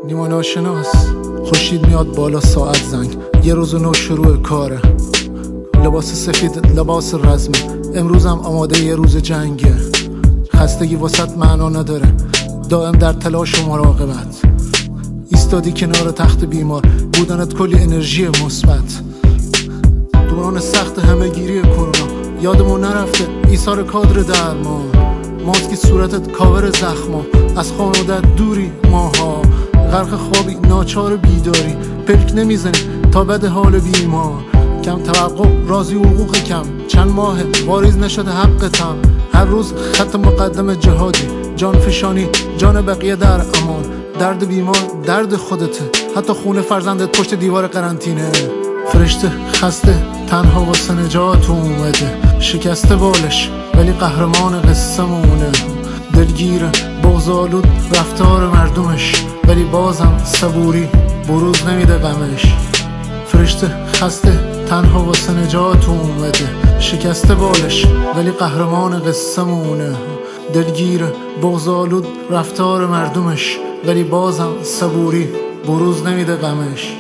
نیما ناشناس. خورشید میاد بالا، ساعت زنگ، یه روز نو شروع کاره. لباس سفید لباس رزمه، امروزم آماده یه روز جنگه. خستگی واسط معنا نداره، دائم در تلاش و مراقبت. ایستادی کنار تخت بیمار، بودنت کلی انرژی مثبت. دوران سخت همه گیری کرونا، یادمون نرفته ایثار کادر درمان. ماسکی صورتت کاور زخما، از خانوادت دوری ماها. غرق خوابی ناچار بیداری، پلک نمیزنی تا بد حال بیمار. کم توقع راضی حقوق کم، چند ماه واریز نشده حقتم. هر روز خط مقدم جهادی، جان فشانی جان بقیه در امان. درد بیمار درد خودته، حتی خونه فرزندت پشت دیوار قرنطینه. فرشته خسته تنها واسه نجات اومده، شکسته بالش ولی قهرمان قصه مونه. دلگیره بغض‌آلود رفتار مردمش، ولی بازم صبوری بروز نمیده غمش. فرشته خسته تنها واسه نجات اومده، شکسته بالش ولی قهرمان قصه مونه. دلگیره بغض‌آلود رفتار مردمش، ولی بازم صبوری بروز نمیده غمش.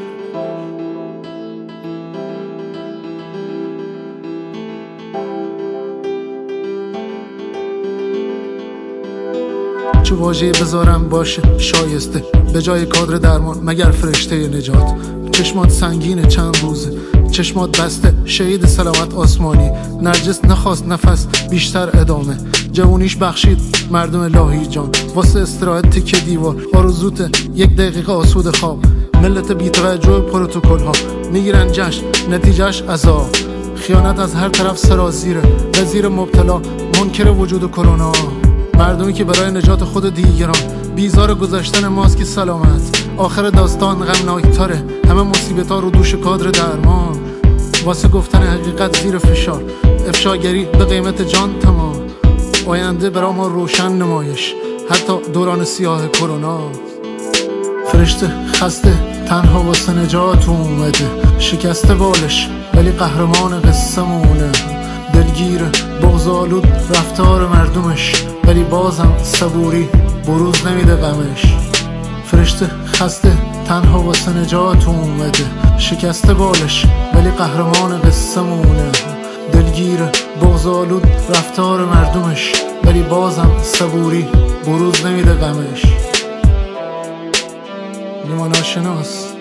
چه واژه‌ای بذارم باشه شایسته به جای کادر درمان، مگر فرشته نجات؟ چشمات سنگینه چند روزه، چشمات بسته شهید سلامت آسمانی. نرجس نخواست نفس بیشتر ادامه، جوونیش بخشید مردم لاهی جان. واسه استراحت تکه دیوار، آرزوته یک دقیقه آسود خواب. ملت بی‌توجه پروتکل ها میگیرن جشن، نتیجهش عذاب. خیانت از هر طرف سرازیره، وزیر مبتلا منکر وجود کرونا. مردمی که برای نجات خود و دیگران بیزار گذاشتن ماسک سلامت. آخر داستان غمناک‌تره، همه مصیبت‌ها رو دوش کادر درمان. واسه گفتن حقیقت زیر فشار، افشاگری به قیمت جان تمام. آینده برای ما روشن نمایش، حتی دوران سیاه کرونا. فرشته خسته تنها واسه نجات اومده، شکسته بالش ولی قهرمان قصه مونه. دلگیره بغض‌آلود رفتار مردمش، ولی بازم صبوری بروز نمیده غمش. فرشته خسته تنها واسه نجات اومده، شکسته بالش ولی قهرمان قصه مونه. دلگیره بغض‌آلود رفتار مردمش، ولی بازم صبوری بروز نمیده غمش. نیما ناشناس.